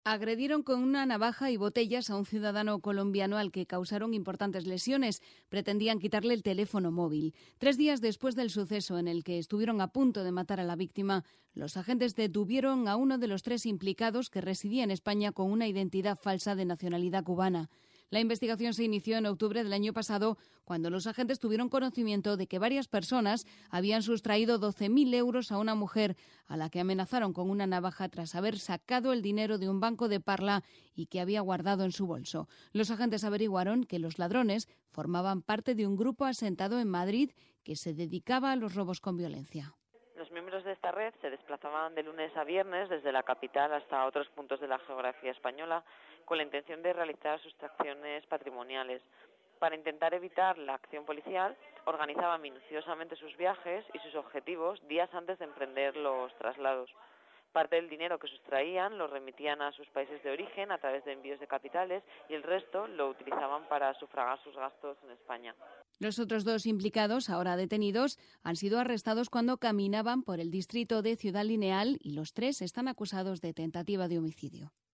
Agredieron con una navaja y botellas a un ciudadano colombiano al que causaron importantes lesiones. Pretendían quitarle el teléfono móvil. 3 días después del suceso en el que estuvieron a punto de matar a la víctima, los agentes detuvieron a uno de los 3 implicados que residía en España con una identidad falsa de nacionalidad cubana. La investigación se inició en octubre del año pasado, cuando los agentes tuvieron conocimiento de que varias personas habían sustraído 12.000 euros a una mujer a la que amenazaron con una navaja tras haber sacado el dinero de un banco de Parla y que había guardado en su bolso. Los agentes averiguaron que los ladrones formaban parte de un grupo asentado en Madrid que se dedicaba a los robos con violencia. Los miembros de esta red se desplazaban de lunes a viernes desde la capital hasta otros puntos de la geografía española con la intención de realizar sustracciones patrimoniales. Para intentar evitar la acción policial, organizaban minuciosamente sus viajes y sus objetivos días antes de emprender los traslados. Parte del dinero que sustraían lo remitían a sus países de origen a través de envíos de capitales y el resto lo utilizaban para sufragar sus gastos en España. Los otros 2 implicados, ahora detenidos, han sido arrestados cuando caminaban por el distrito de Ciudad Lineal y los 3 están acusados de tentativa de homicidio.